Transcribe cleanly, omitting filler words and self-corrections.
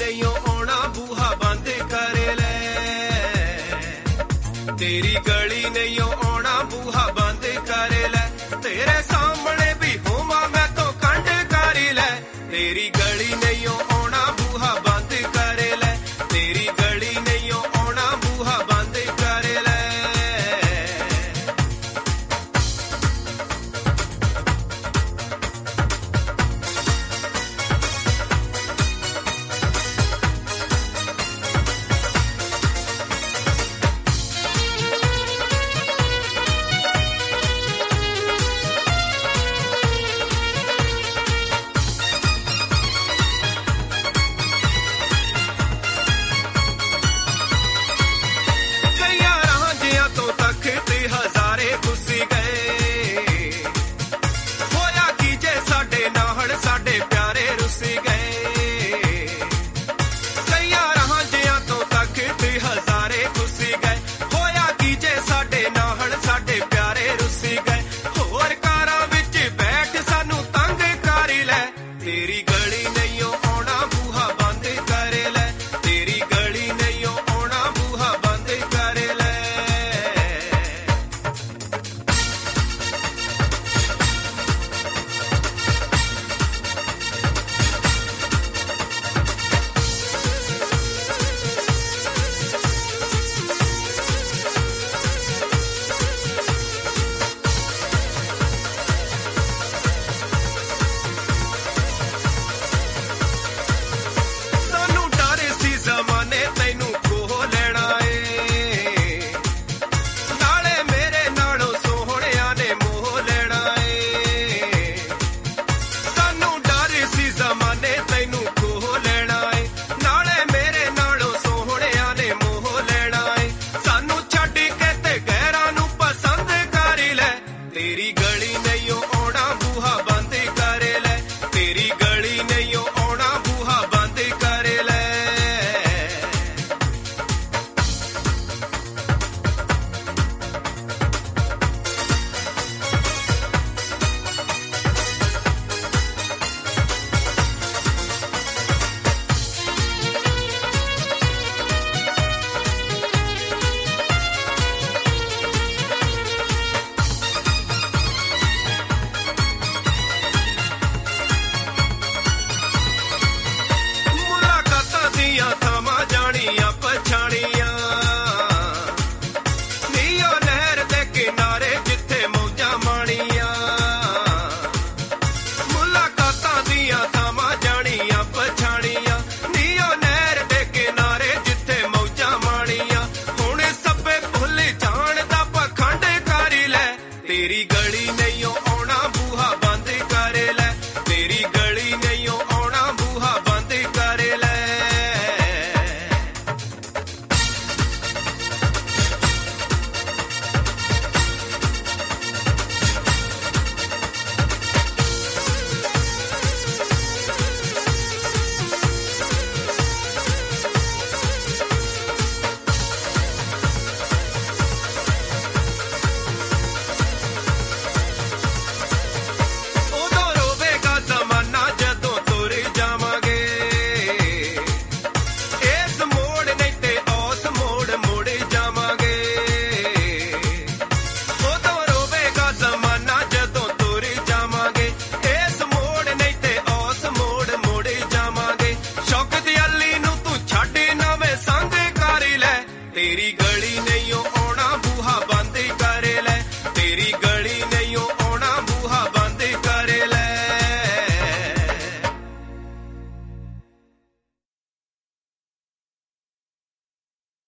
नहीं आना बूहा बंद कर ले, तेरी गली नहीं आना बूहा बंद कर ले, तेरे सामने भी होवा मैं तो कंड कर ले, तेरी गली नहीं आना बूहा बंद कर ले, तेरी गली नहीं आना बूहा बंद कर ले। तेरी गली नहीं आना बूहा बंद कर ले, तेरी गली नहीं आना बूहा बंद कर ले। तेरी गली नहीं